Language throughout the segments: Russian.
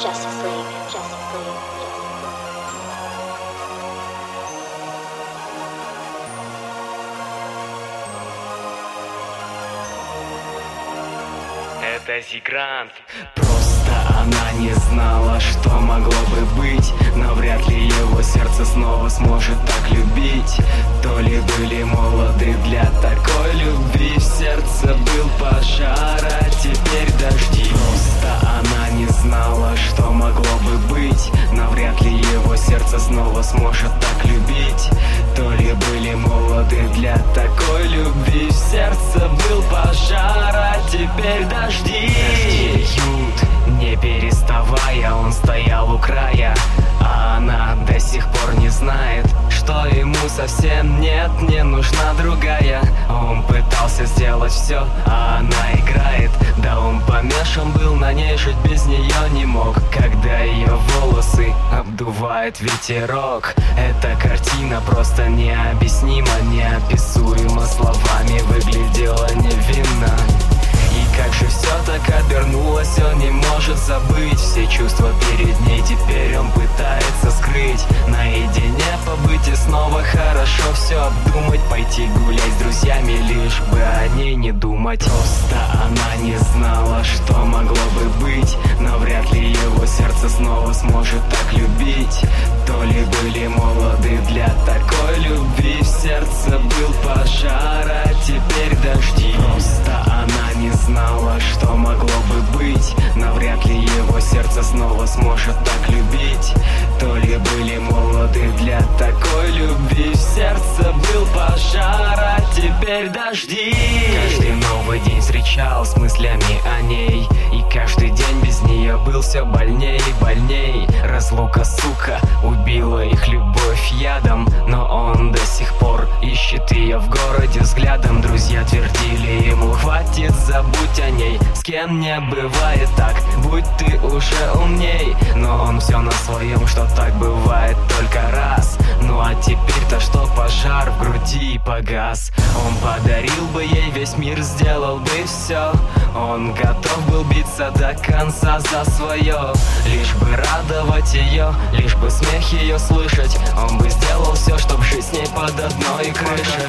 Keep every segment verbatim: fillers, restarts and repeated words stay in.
Justice League, Justice League. Это Зигрант. Просто она не знала, что могло бы быть, но вряд ли его сердце снова сможет так любить. То ли были молоды для такой любви, в сердце был пожар, а теперь дожди. Просто она не знала, что могло бы быть, но вряд ли его сердце снова сможет так любить. То ли были молоды для такой любви, в сердце был пожар, а теперь дожди. Дожди льют, не переставая, он стоял у края, а она до сих пор не знает, что ему совсем нет, не нужна другая. Он пытался сделать все, а она играет, да он помешан был на ней, жить без нее не мог. Когда ее волосы обдувает ветерок, эта картина просто необъяснима, неописуема словами, выглядела невинно. И как же все так обернулось, он не может забыть все чувства перед ней, теперь он пытается скрыть. Наедине побыть и снова хорошо все обдумать, пойти гулять с друзьями, лишь бы о ней не думать. Просто она не знала, что могло бы быть, но вряд ли его сердце снова сможет так любить. То ли были молоды для такой любви, в сердце был пожар, а теперь дожди. Просто она не знала, что могло бы быть, но вряд ли его сердце снова сможет так любить. То ли были молоды для такой любви, в сердце был пожар, а теперь дожди. Каждый новый день встречал с мыслями о ней, и каждый день без нее был все больней и больней. Разлука, сука, убила их любовь ядом, но он до сих пор ищет ее в городе взглядом. Друзья твердили ему: хватит, забудь о ней, с кем не бывает так, будь ты уже умней. Но он все на своем, что так бывает только раз. Ну а теперь-то что, пожар в груди погас. Он подарил бы ей весь мир, сделал бы все, он готов был биться до конца за свое, лишь бы радовать ее, лишь бы смех ее слышать. Он бы сделал все, чтоб жить с ней под одной крышей.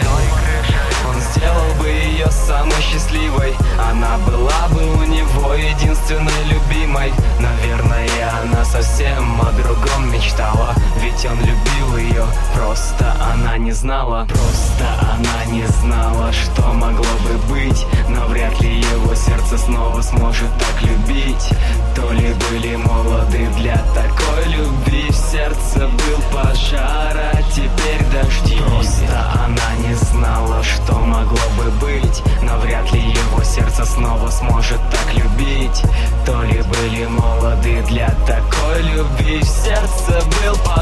Он сделал бы ее самой счастливой, она была бы у него единственной любимой. Наверное, она совсем о другом мечтала, ведь он любил ее, просто она не знала. Просто она не знала, что могло бы быть, но вряд ли его сердце снова сможет так любить. То ли были молоды для такой любви, в сердце был пожар, а теперь дожди. Просто она не знала, что могло бы быть, но вряд ли его сердце снова сможет так любить. То ли были молоды для такой любви, в сердце был пожар.